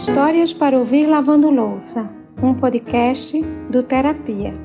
Histórias para ouvir lavando louça, um podcast do Terapia.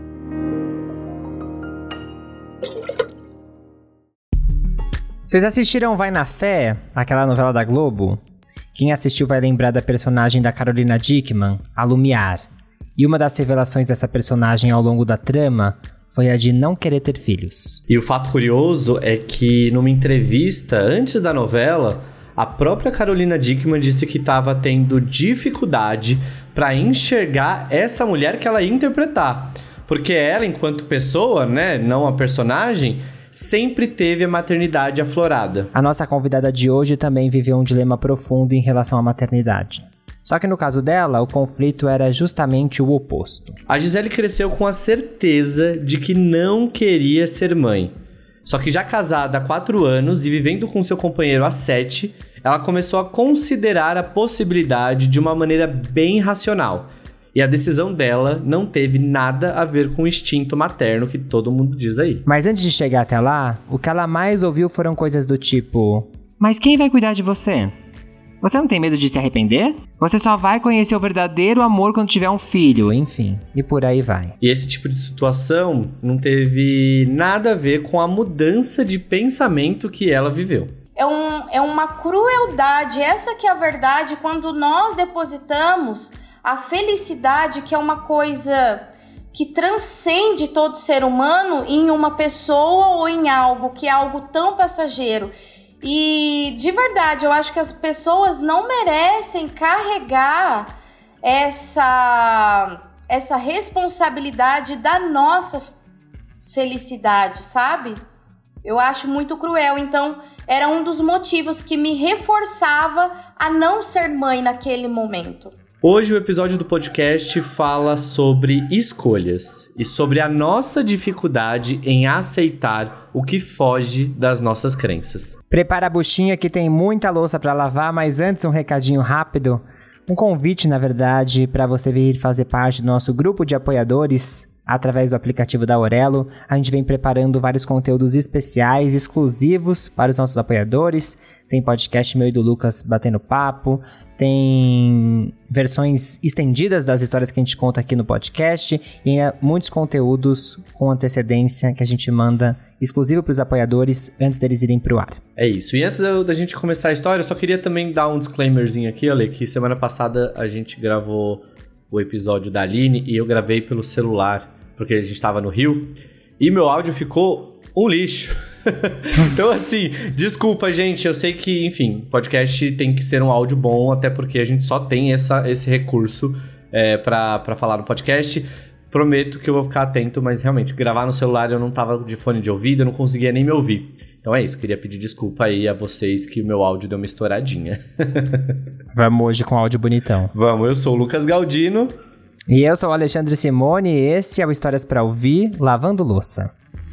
Vocês assistiram Vai na Fé, aquela novela da Globo? Quem assistiu vai lembrar da personagem da Carolina Dickmann, a Lumiar. E uma das revelações dessa personagem ao longo da trama foi a de não querer ter filhos. E o fato curioso é que numa entrevista antes da novela, a própria Carolina Dickmann disse que estava tendo dificuldade para enxergar essa mulher que ela ia interpretar. Porque ela, enquanto pessoa, né, não a personagem, sempre teve a maternidade aflorada. A nossa convidada de hoje também viveu um dilema profundo em relação à maternidade. Só que no caso dela, o conflito era justamente o oposto. A Gisele cresceu com a certeza de que não queria ser mãe. Só que já casada há 4 anos e vivendo com seu companheiro há 7, ela começou a considerar a possibilidade de uma maneira bem racional. E a decisão dela não teve nada a ver com o instinto materno que todo mundo diz aí. Mas antes de chegar até lá, o que ela mais ouviu foram coisas do tipo: mas quem vai cuidar de você? Você não tem medo de se arrepender? Você só vai conhecer o verdadeiro amor quando tiver um filho, enfim, e por aí vai. E esse tipo de situação não teve nada a ver com a mudança de pensamento que ela viveu. É uma crueldade, essa que é a verdade, quando nós depositamos a felicidade, que é uma coisa que transcende todo ser humano, em uma pessoa ou em algo, que é algo tão passageiro. E, de verdade, eu acho que as pessoas não merecem carregar essa responsabilidade da nossa felicidade, sabe? Eu acho muito cruel. Então, era um dos motivos que me reforçava a não ser mãe naquele momento. Hoje o episódio do podcast fala sobre escolhas e sobre a nossa dificuldade em aceitar o que foge das nossas crenças. Prepara a buchinha que tem muita louça para lavar, mas antes um recadinho rápido, um convite na verdade para você vir fazer parte do nosso grupo de apoiadores. Através do aplicativo da Aurelo, a gente vem preparando vários conteúdos especiais, exclusivos para os nossos apoiadores. Tem podcast meu e do Lucas batendo papo, tem versões estendidas das histórias que a gente conta aqui no podcast e muitos conteúdos com antecedência que a gente manda exclusivo para os apoiadores antes deles irem para o ar. É isso. E antes da gente começar a história, eu só queria também dar um disclaimerzinho aqui, olha, que semana passada a gente gravou o episódio da Aline e eu gravei pelo celular, porque a gente tava no Rio, e meu áudio ficou um lixo. Então, assim, desculpa, gente, eu sei que, enfim, podcast tem que ser um áudio bom, até porque a gente só tem esse recurso pra falar no podcast. Prometo que eu vou ficar atento, mas realmente, gravar no celular eu não tava de fone de ouvido, eu não conseguia nem me ouvir. Então é isso, queria pedir desculpa aí a vocês que o meu áudio deu uma estouradinha. Vamos hoje com áudio bonitão. Vamos, eu sou o Lucas Galdino. E eu sou o Alexandre Simone e esse é o Histórias pra Ouvir, Lavando Louça.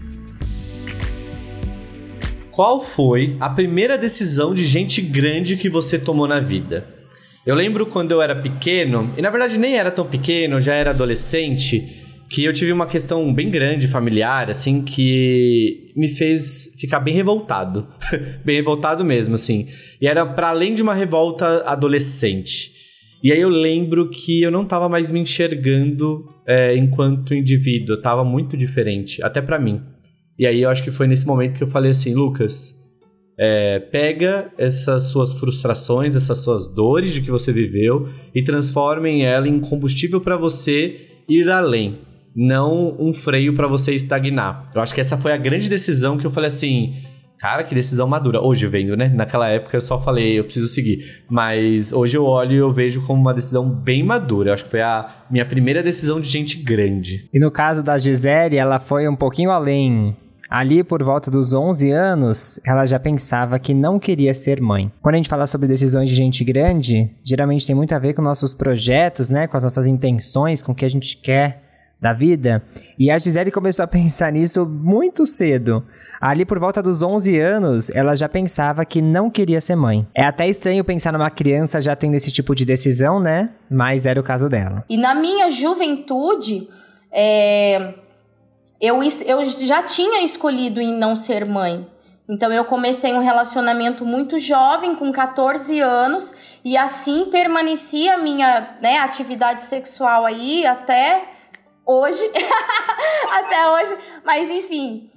Qual foi a primeira decisão de gente grande que você tomou na vida? Eu lembro quando eu era pequeno, e na verdade nem era tão pequeno, já era adolescente, que eu tive uma questão bem grande, familiar, assim, que me fez ficar bem revoltado. Bem revoltado mesmo, assim. E era para além de uma revolta adolescente. E aí eu lembro que eu não tava mais me enxergando enquanto indivíduo, eu tava muito diferente, até pra mim. E aí eu acho que foi nesse momento que eu falei assim, Lucas, pega essas suas frustrações, essas suas dores de que você viveu e transforme ela em combustível pra você ir além, não um freio pra você estagnar. Eu acho que essa foi a grande decisão que eu falei assim, cara, que decisão madura. Hoje vendo, né? Naquela época eu só falei, eu preciso seguir. Mas hoje eu olho e eu vejo como uma decisão bem madura. Eu acho que foi a minha primeira decisão de gente grande. E no caso da Gisele, ela foi um pouquinho além. Ali, por volta dos 11 anos, ela já pensava que não queria ser mãe. Quando a gente fala sobre decisões de gente grande, geralmente tem muito a ver com nossos projetos, né? Com as nossas intenções, com o que a gente quer da vida. E a Gisele começou a pensar nisso muito cedo. Ali por volta dos 11 anos, ela já pensava que não queria ser mãe. É até estranho pensar numa criança já tendo esse tipo de decisão, né? Mas era o caso dela. E na minha juventude, eu já tinha escolhido em não ser mãe. Então eu comecei um relacionamento muito jovem, com 14 anos, e assim permaneci a minha, né, atividade sexual aí até hoje. Até hoje, mas enfim.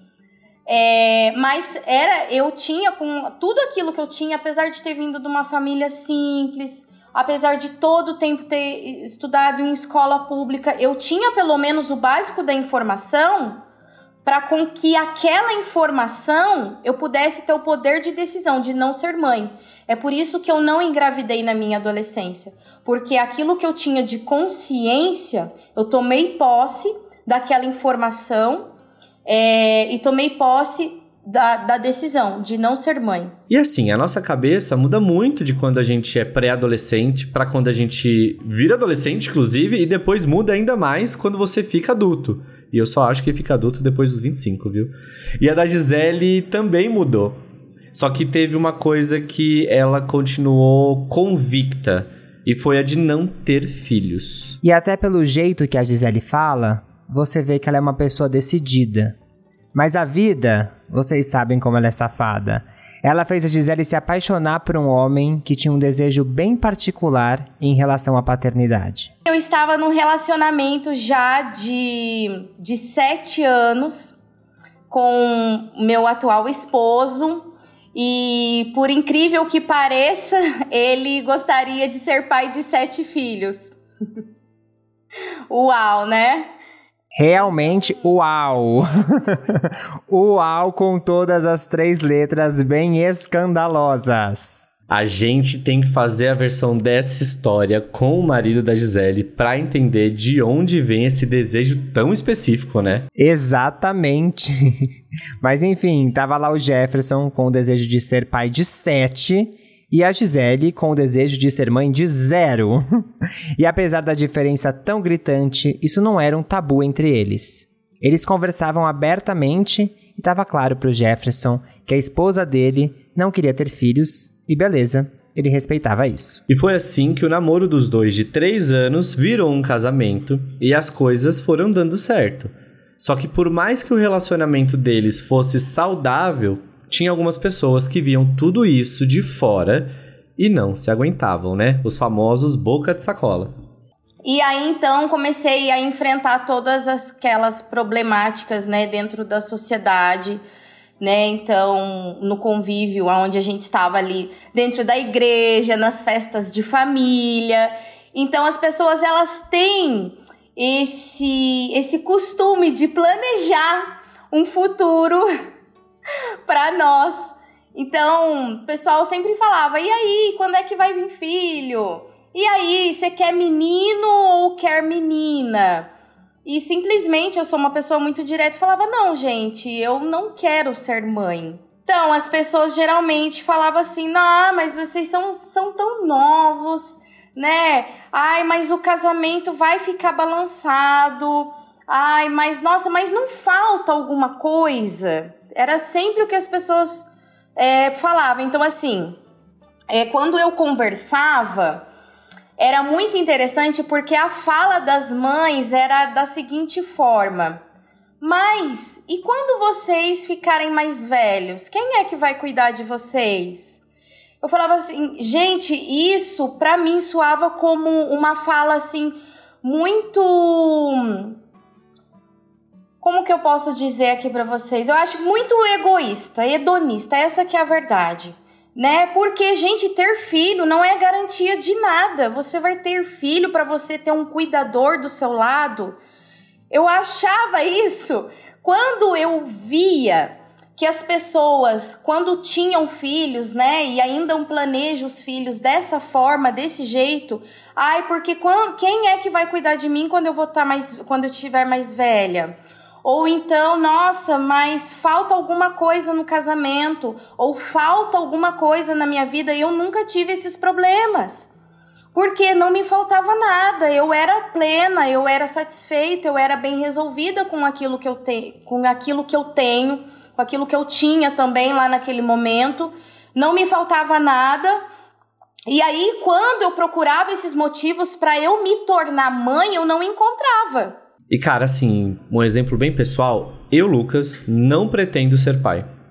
Eu tinha, com tudo aquilo que eu tinha, apesar de ter vindo de uma família simples, apesar de todo o tempo ter estudado em escola pública, eu tinha pelo menos o básico da informação para com que aquela informação eu pudesse ter o poder de decisão, de não ser mãe. É por isso que eu não engravidei na minha adolescência, porque aquilo que eu tinha de consciência, eu tomei posse daquela informação e tomei posse da decisão de não ser mãe. E assim, a nossa cabeça muda muito de quando a gente é pré-adolescente para quando a gente vira adolescente, inclusive, e depois muda ainda mais quando você fica adulto. E eu só acho que fica adulto depois dos 25, viu? E a da Gisele também mudou. Só que teve uma coisa que ela continuou convicta, e foi a de não ter filhos. E até pelo jeito que a Gisele fala, você vê que ela é uma pessoa decidida. Mas a vida, vocês sabem como ela é safada. Ela fez a Gisele se apaixonar por um homem que tinha um desejo bem particular em relação à paternidade. Eu estava num relacionamento já de 7 anos com meu atual esposo. E por incrível que pareça, ele gostaria de ser pai de 7 filhos. Uau, né? Realmente, uau! Uau com todas as 3 letras bem escandalosas. A gente tem que fazer a versão dessa história com o marido da Gisele pra entender de onde vem esse desejo tão específico, né? Exatamente. Mas enfim, tava lá o Jefferson com o desejo de ser pai de 7... e a Gisele com o desejo de ser mãe de 0. E apesar da diferença tão gritante, isso não era um tabu entre eles. Eles conversavam abertamente e estava claro pro Jefferson que a esposa dele não queria ter filhos e beleza, ele respeitava isso. E foi assim que o namoro dos dois de 3 anos virou um casamento e as coisas foram dando certo. Só que por mais que o relacionamento deles fosse saudável, tinha algumas pessoas que viam tudo isso de fora e não se aguentavam, né? Os famosos boca de sacola. E aí, então, comecei a enfrentar todas aquelas problemáticas, né, dentro da sociedade, né? Então, no convívio, onde a gente estava ali, dentro da igreja, nas festas de família. Então, as pessoas, elas têm esse costume de planejar um futuro para nós. Então, o pessoal sempre falava: e aí, quando é que vai vir filho? E aí, você quer menino ou quer menina? E simplesmente eu sou uma pessoa muito direta e falava: não, gente, eu não quero ser mãe. Então, as pessoas geralmente falavam assim: não, mas vocês são tão novos, né? Ai, mas o casamento vai ficar balançado. Ai, mas nossa, mas não falta alguma coisa? Era sempre o que as pessoas falavam. Então, assim, quando eu conversava, era muito interessante porque a fala das mães era da seguinte forma: mas, e quando vocês ficarem mais velhos, quem é que vai cuidar de vocês? Eu falava assim, gente, isso pra mim soava como uma fala assim, muito... Como que eu posso dizer aqui pra vocês? Eu acho muito egoísta, hedonista, essa que é a verdade, né? Porque, gente, ter filho não é garantia de nada. Você vai ter filho pra você ter um cuidador do seu lado. Eu achava isso quando eu via que as pessoas, quando tinham filhos, né, e ainda planejam os filhos dessa forma, desse jeito, ai, porque quem é que vai cuidar de mim quando eu estiver mais velha? Ou então, nossa, mas falta alguma coisa no casamento, ou falta alguma coisa na minha vida, e eu nunca tive esses problemas. Porque não me faltava nada, eu era plena, eu era satisfeita, eu era bem resolvida com aquilo que eu tenho, com aquilo que eu tinha também lá naquele momento. Não me faltava nada. E aí, quando eu procurava esses motivos para eu me tornar mãe, eu não encontrava. E cara, assim, um exemplo bem pessoal, eu, Lucas, não pretendo ser pai.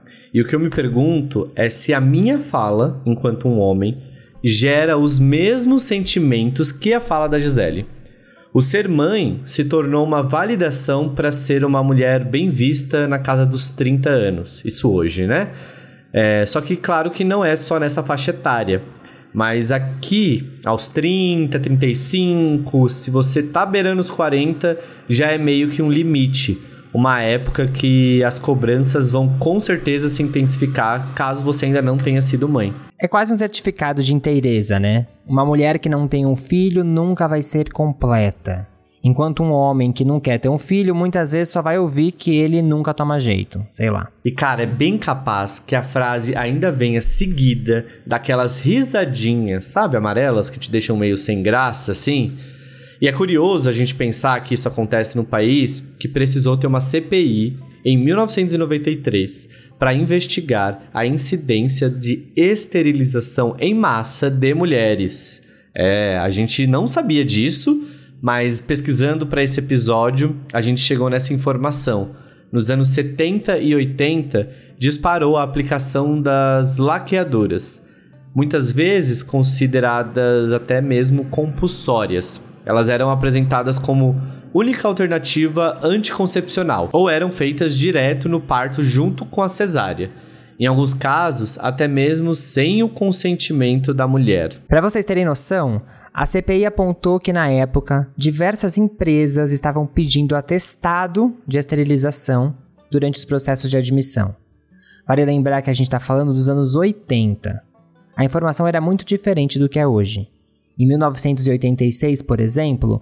E o que eu me pergunto é se a minha fala, enquanto um homem, gera os mesmos sentimentos que a fala da Gisele. O ser mãe se tornou uma validação para ser uma mulher bem vista na casa dos 30 anos. Isso hoje, né? Só que claro que não é só nessa faixa etária. Mas aqui, aos 30, 35, se você tá beirando os 40, já é meio que um limite. Uma época que as cobranças vão com certeza se intensificar caso você ainda não tenha sido mãe. É quase um certificado de inteireza, né? Uma mulher que não tem um filho nunca vai ser completa. Enquanto um homem que não quer ter um filho, muitas vezes só vai ouvir que ele nunca toma jeito, sei lá. E cara, é bem capaz que a frase ainda venha seguida daquelas risadinhas, sabe, amarelas, que te deixam meio sem graça, assim. E é curioso a gente pensar que isso acontece num país que precisou ter uma CPI em 1993 para investigar a incidência de esterilização em massa de mulheres. A gente não sabia disso, mas pesquisando para esse episódio, a gente chegou nessa informação. Nos anos 70 e 80, disparou a aplicação das laqueadoras, muitas vezes consideradas até mesmo compulsórias. Elas eram apresentadas como única alternativa anticoncepcional, ou eram feitas direto no parto junto com a cesárea. Em alguns casos, até mesmo sem o consentimento da mulher. Para vocês terem noção, a CPI apontou que, na época, diversas empresas estavam pedindo atestado de esterilização durante os processos de admissão. Vale lembrar que a gente está falando dos anos 80. A informação era muito diferente do que é hoje. Em 1986, por exemplo,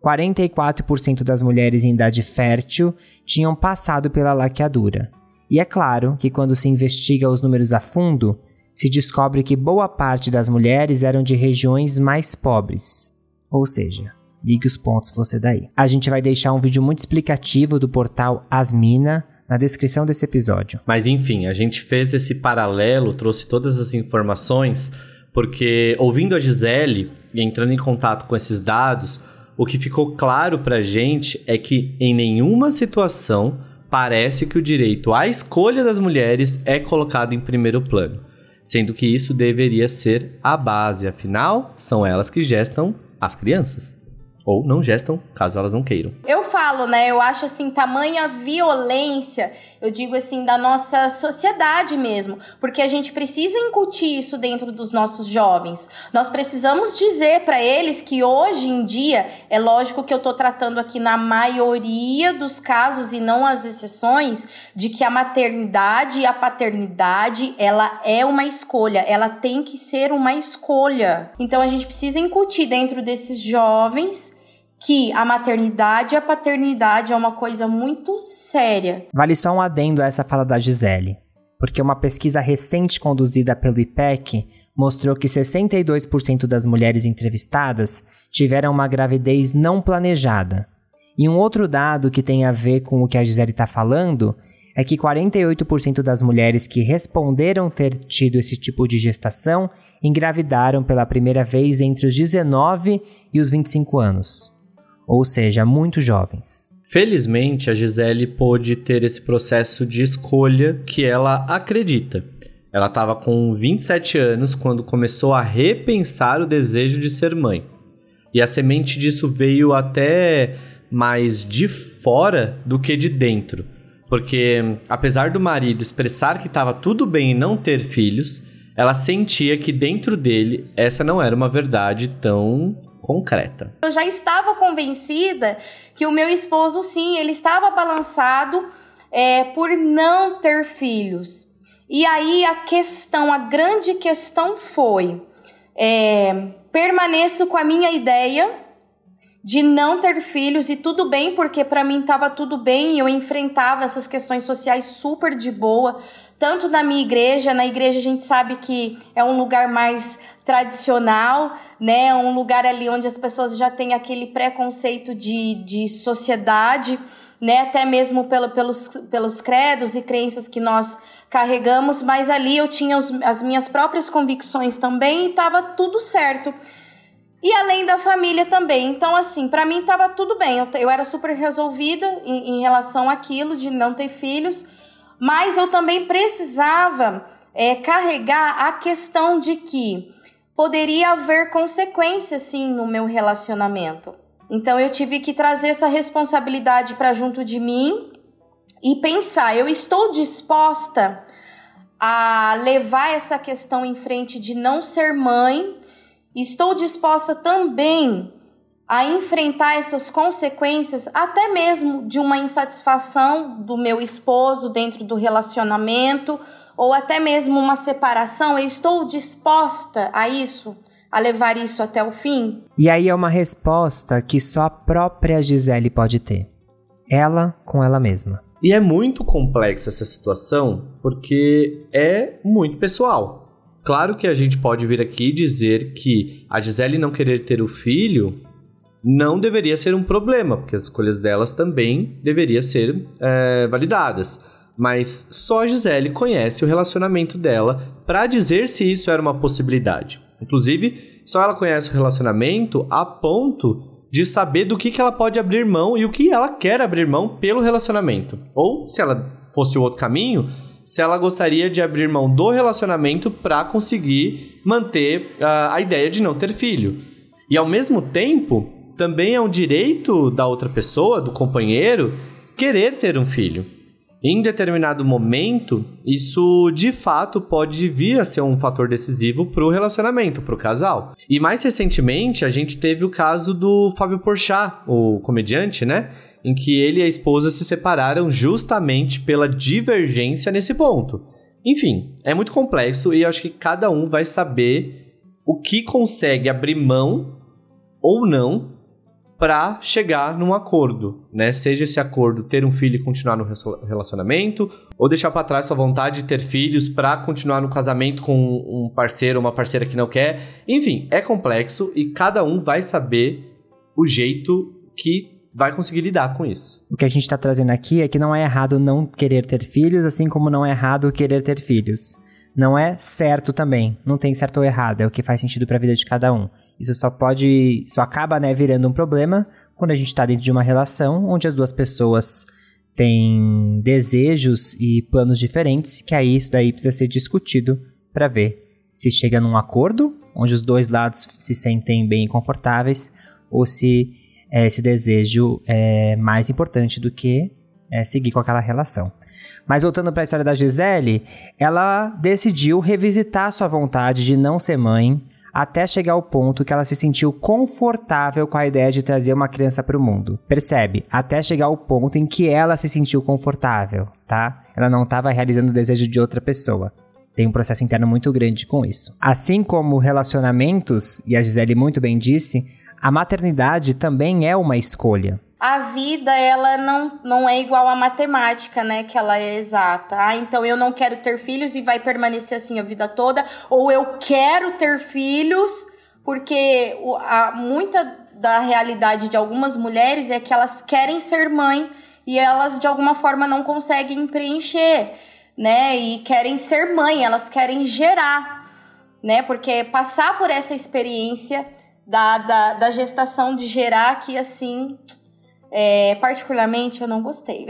44% das mulheres em idade fértil tinham passado pela laqueadura. E é claro que quando se investiga os números a fundo, se descobre que boa parte das mulheres eram de regiões mais pobres. Ou seja, ligue os pontos você daí. A gente vai deixar um vídeo muito explicativo do portal Asmina na descrição desse episódio. Mas enfim, a gente fez esse paralelo, trouxe todas as informações, porque ouvindo a Gisele e entrando em contato com esses dados, o que ficou claro pra gente é que em nenhuma situação parece que o direito à escolha das mulheres é colocado em primeiro plano, sendo que isso deveria ser a base, afinal, são elas que gestam as crianças. Ou não gestam, caso elas não queiram. Eu falo, né? Eu acho, assim, tamanha violência, eu digo assim, da nossa sociedade mesmo. Porque a gente precisa incutir isso dentro dos nossos jovens. Nós precisamos dizer para eles que hoje em dia, é lógico que eu tô tratando aqui na maioria dos casos e não as exceções, de que a maternidade e a paternidade, ela é uma escolha. Ela tem que ser uma escolha. Então a gente precisa incutir dentro desses jovens que a maternidade e a paternidade é uma coisa muito séria. Vale só um adendo a essa fala da Gisele, porque uma pesquisa recente conduzida pelo IPEC mostrou que 62% das mulheres entrevistadas tiveram uma gravidez não planejada. E um outro dado que tem a ver com o que a Gisele está falando é que 48% das mulheres que responderam ter tido esse tipo de gestação engravidaram pela primeira vez entre os 19 e os 25 anos. Ou seja, muito jovens. Felizmente, a Gisele pôde ter esse processo de escolha que ela acredita. Ela estava com 27 anos quando começou a repensar o desejo de ser mãe. E a semente disso veio até mais de fora do que de dentro. Porque, apesar do marido expressar que estava tudo bem em não ter filhos, ela sentia que dentro dele essa não era uma verdade tão concreta. Eu já estava convencida que o meu esposo, sim, ele estava balançado por não ter filhos. E aí a grande questão foi, permaneço com a minha ideia de não ter filhos e tudo bem, porque para mim estava tudo bem, eu enfrentava essas questões sociais super de boa, tanto na minha igreja. Na igreja a gente sabe que é um lugar mais tradicional, né? Um lugar ali onde as pessoas já têm aquele preconceito de sociedade, né? Até mesmo pelos credos e crenças que nós carregamos, mas ali eu tinha as minhas próprias convicções também e estava tudo certo. E além da família também. Então, assim, pra mim tava tudo bem. Eu era super resolvida em relação àquilo de não ter filhos. mas eu também precisava carregar a questão de que poderia haver consequências, sim, no meu relacionamento. Então, eu tive que trazer essa responsabilidade para junto de mim e pensar, eu estou disposta a levar essa questão em frente de não ser mãe, estou disposta também a enfrentar essas consequências, até mesmo de uma insatisfação do meu esposo dentro do relacionamento, ou até mesmo uma separação, eu estou disposta a isso, a levar isso até o fim? E aí é uma resposta que só a própria Gisele pode ter. Ela com ela mesma. E é muito complexa essa situação, porque é muito pessoal. Claro que a gente pode vir aqui dizer que a Gisele não querer ter o filho não deveria ser um problema, porque as escolhas delas também deveriam ser validadas. Mas só a Gisele conhece o relacionamento dela para dizer se isso era uma possibilidade. Inclusive, só ela conhece o relacionamento a ponto de saber do que ela pode abrir mão e o que ela quer abrir mão pelo relacionamento. Ou, se ela fosse o outro caminho, se ela gostaria de abrir mão do relacionamento para conseguir manter a ideia de não ter filho. E, ao mesmo tempo, também é um direito da outra pessoa, do companheiro, querer ter um filho. Em determinado momento, isso de fato pode vir a ser um fator decisivo para o relacionamento, para o casal. E mais recentemente, a gente teve o caso do Fábio Porchat, o comediante, né? Em que ele e a esposa se separaram justamente pela divergência nesse ponto. Enfim, é muito complexo e eu acho que cada um vai saber o que consegue abrir mão ou não para chegar num acordo, né? Seja esse acordo ter um filho e continuar no relacionamento, ou deixar para trás sua vontade de ter filhos para continuar no casamento com um parceiro ou uma parceira que não quer. Enfim, é complexo e cada um vai saber o jeito que vai conseguir lidar com isso. O que a gente está trazendo aqui é que não é errado não querer ter filhos, assim como não é errado querer ter filhos. Não é certo também, não tem certo ou errado, é o que faz sentido para a vida de cada um. Isso só acaba, né, virando um problema quando a gente está dentro de uma relação onde as duas pessoas têm desejos e planos diferentes, que aí isso daí precisa ser discutido para ver se chega num acordo, onde os dois lados se sentem bem confortáveis, ou se esse desejo é mais importante do que seguir com aquela relação. Mas voltando para a história da Gisele, ela decidiu revisitar sua vontade de não ser mãe, até chegar ao ponto que ela se sentiu confortável com a ideia de trazer uma criança para o mundo. Percebe? Até chegar ao ponto em que ela se sentiu confortável, tá? Ela não estava realizando o desejo de outra pessoa. Tem um processo interno muito grande com isso. Assim como relacionamentos, e a Gisele muito bem disse, a maternidade também é uma escolha. A vida, ela não é igual à matemática, né? Que ela é exata. Então eu não quero ter filhos e vai permanecer assim a vida toda. Ou eu quero ter filhos, porque muita da realidade de algumas mulheres é que elas querem ser mãe e elas, de alguma forma, não conseguem preencher, né? E querem ser mãe, elas querem gerar, né? Porque passar por essa experiência da gestação de gerar, que assim... particularmente eu não gostei.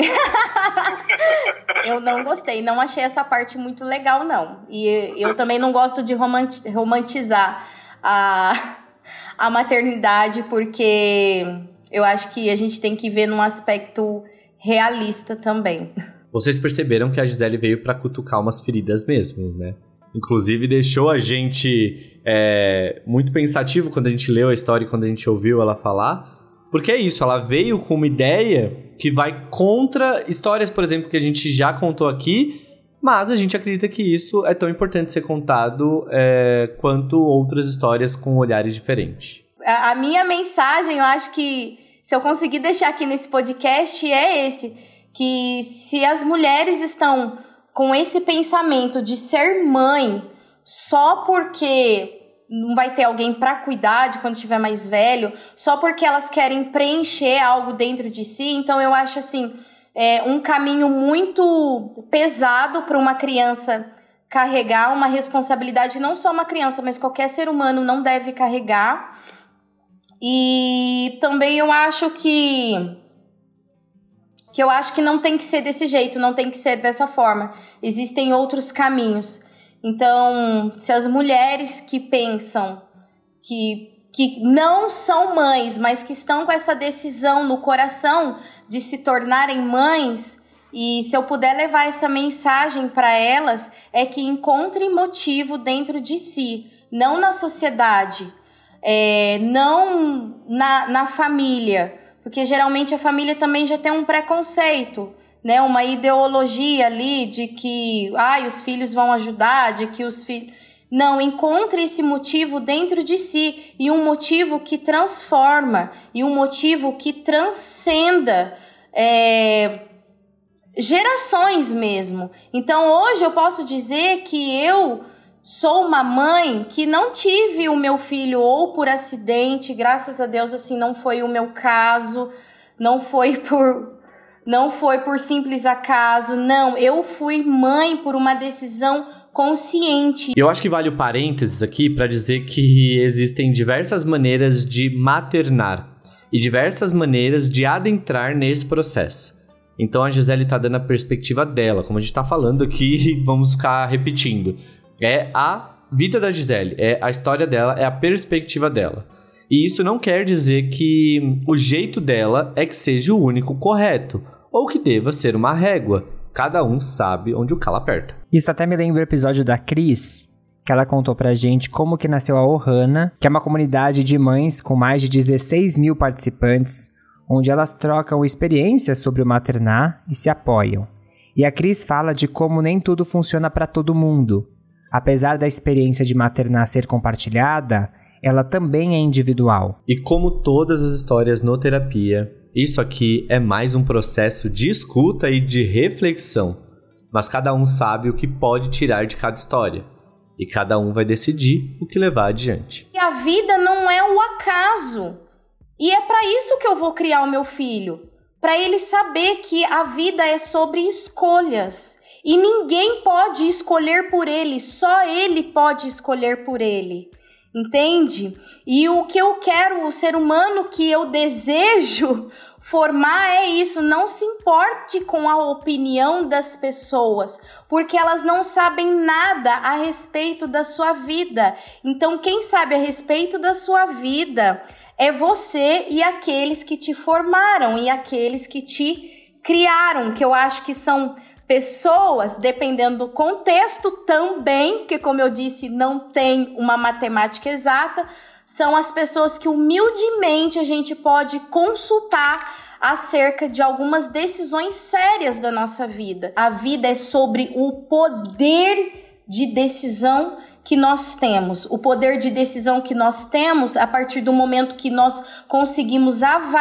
Eu não gostei, não achei essa parte muito legal, não. E eu também não gosto de romantizar a maternidade, porque eu acho que a gente tem que ver num aspecto realista também. Vocês perceberam que a Gisele veio pra cutucar umas feridas mesmo, né? Inclusive deixou a gente muito pensativo quando a gente leu a história e quando a gente ouviu ela falar. Porque é isso, ela veio com uma ideia que vai contra histórias, por exemplo, que a gente já contou aqui, mas a gente acredita que isso é tão importante ser contado quanto outras histórias com olhares diferentes. A minha mensagem, eu acho que se eu conseguir deixar aqui nesse podcast, é esse, que se as mulheres estão com esse pensamento de ser mãe só porque... não vai ter alguém para cuidar de quando tiver mais velho, só porque elas querem preencher algo dentro de si. Então eu acho assim, um caminho muito pesado para uma criança carregar, uma responsabilidade, não só uma criança, mas qualquer ser humano não deve carregar. E também eu acho que que eu acho que não tem que ser desse jeito, não tem que ser dessa forma. Existem outros caminhos. Então, se as mulheres que pensam que não são mães, mas que estão com essa decisão no coração de se tornarem mães, e se eu puder levar essa mensagem para elas, é que encontrem motivo dentro de si, não na sociedade, não na família, porque geralmente a família também já tem um preconceito, né? Uma ideologia ali de que os filhos vão ajudar, de que os filhos... Não, encontre esse motivo dentro de si, e um motivo que transforma, e um motivo que transcenda gerações mesmo. Então hoje eu posso dizer que eu sou uma mãe que não tive o meu filho ou por acidente, graças a Deus assim não foi o meu caso, não foi por simples acaso, não, eu fui mãe por uma decisão consciente. Eu acho que vale o parênteses aqui para dizer que existem diversas maneiras de maternar e diversas maneiras de adentrar nesse processo. Então a Gisele tá dando a perspectiva dela, como a gente tá falando aqui, vamos ficar repetindo. É a vida da Gisele, é a história dela, é a perspectiva dela. E isso não quer dizer que o jeito dela é que seja o único correto, ou que deva ser uma régua. Cada um sabe onde o calo aperta. Isso até me lembra o episódio da Cris, que ela contou pra gente como que nasceu a Ohana, que é uma comunidade de mães com mais de 16 mil participantes, onde elas trocam experiências sobre o maternar e se apoiam. E a Cris fala de como nem tudo funciona para todo mundo. Apesar da experiência de maternar ser compartilhada, ela também é individual. E como todas as histórias no terapia, isso aqui é mais um processo de escuta e de reflexão. Mas cada um sabe o que pode tirar de cada história. E cada um vai decidir o que levar adiante. E a vida não é o acaso. E é para isso que eu vou criar o meu filho. Para ele saber que a vida é sobre escolhas. E ninguém pode escolher por ele, só ele pode escolher por ele. Entende? E o que eu quero, o ser humano que eu desejo formar é isso. Não se importe com a opinião das pessoas, porque elas não sabem nada a respeito da sua vida. Então, quem sabe a respeito da sua vida é você e aqueles que te formaram e aqueles que te criaram, que eu acho que são pessoas, dependendo do contexto também, que como eu disse, não tem uma matemática exata, são as pessoas que humildemente a gente pode consultar acerca de algumas decisões sérias da nossa vida. A vida é sobre o poder de decisão que nós temos. O poder de decisão que nós temos a partir do momento que nós conseguimos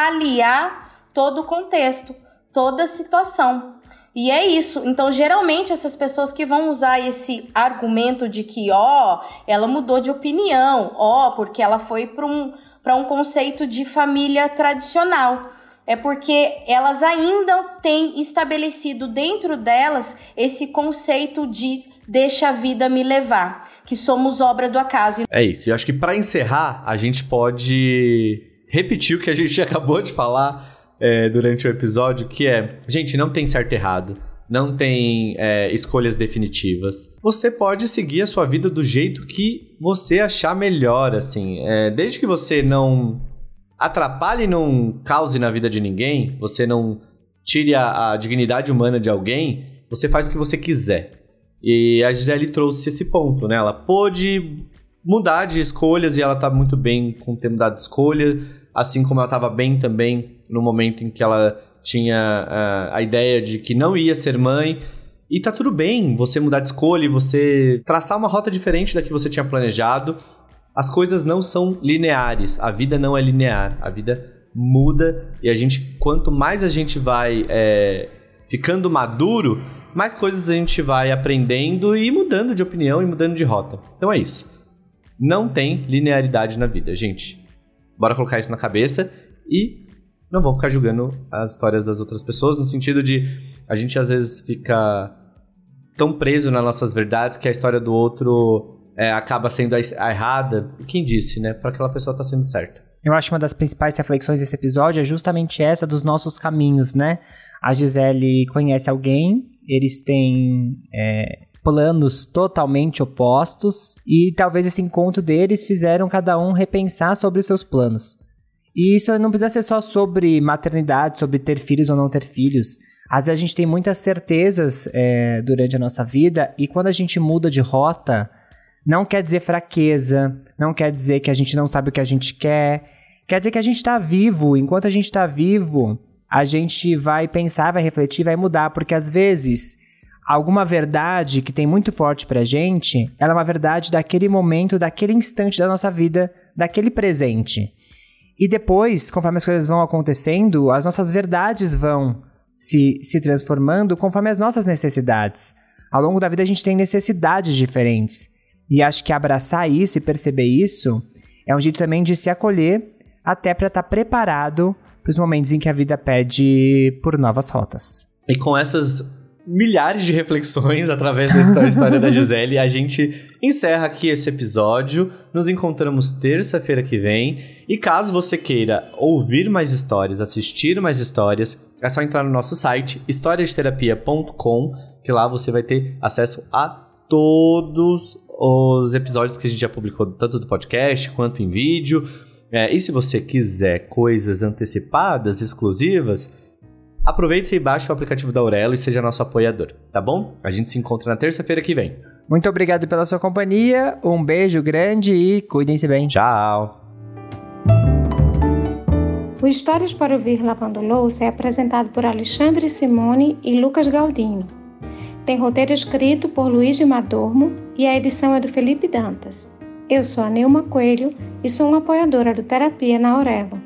avaliar todo o contexto, toda a situação. E é isso. Então, geralmente, essas pessoas que vão usar esse argumento de que, ela mudou de opinião, porque ela foi para um conceito de família tradicional. É porque elas ainda têm estabelecido dentro delas esse conceito de deixa a vida me levar, que somos obra do acaso. É isso. Eu acho que para encerrar, a gente pode repetir o que a gente acabou de falar durante o episódio, que é, gente, não tem certo e errado, não tem escolhas definitivas. Você pode seguir a sua vida do jeito que você achar melhor, assim. Desde que você não atrapalhe e não cause na vida de ninguém, você não tire a dignidade humana de alguém, você faz o que você quiser. E a Gisele trouxe esse ponto, né? Ela pôde mudar de escolhas e ela tá muito bem com ter mudado de escolha, assim como ela tava bem também no momento em que ela tinha a ideia de que não ia ser mãe. E tá tudo bem você mudar de escolha e você traçar uma rota diferente da que você tinha planejado. As coisas não são lineares, a vida não é linear, a vida muda. E quanto mais a gente vai ficando maduro, mais coisas a gente vai aprendendo e mudando de opinião e mudando de rota. Então é isso. Não tem linearidade na vida, gente. Bora colocar isso na cabeça e não vamos ficar julgando as histórias das outras pessoas, no sentido de a gente às vezes fica tão preso nas nossas verdades que a história do outro acaba sendo a errada. E quem disse, né? Para aquela pessoa tá sendo certa. Eu acho que uma das principais reflexões desse episódio é justamente essa dos nossos caminhos, né? A Gisele conhece alguém, eles têm planos totalmente opostos e talvez esse encontro deles fizeram cada um repensar sobre os seus planos. E isso não precisa ser só sobre maternidade, sobre ter filhos ou não ter filhos. Às vezes a gente tem muitas certezas durante a nossa vida e quando a gente muda de rota, não quer dizer fraqueza, não quer dizer que a gente não sabe o que a gente quer, quer dizer que a gente está vivo. Enquanto a gente está vivo, a gente vai pensar, vai refletir, vai mudar, porque às vezes alguma verdade que tem muito forte pra gente, ela é uma verdade daquele momento, daquele instante da nossa vida, daquele presente. E depois, conforme as coisas vão acontecendo, as nossas verdades vão se transformando conforme as nossas necessidades. Ao longo da vida a gente tem necessidades diferentes. E acho que abraçar isso e perceber isso é um jeito também de se acolher até para estar preparado para os momentos em que a vida pede por novas rotas. E com essas milhares de reflexões através da história da Gisele, a gente encerra aqui esse episódio. Nos encontramos terça-feira que vem. E caso você queira ouvir mais histórias, assistir mais histórias, é só entrar no nosso site, historiadeterapia.com, que lá você vai ter acesso a todos os episódios que a gente já publicou, tanto do podcast quanto em vídeo. E se você quiser coisas antecipadas, exclusivas, aproveite e baixe o aplicativo da Aurelo e seja nosso apoiador, tá bom? A gente se encontra na terça-feira que vem. Muito obrigado pela sua companhia, um beijo grande e cuidem-se bem. Tchau! O Histórias para Ouvir Lavando Louça é apresentado por Alexandre Simone e Lucas Galdino. Tem roteiro escrito por Luiz de Madormo e a edição é do Felipe Dantas. Eu sou a Neuma Coelho e sou uma apoiadora do Terapia na Aurelo.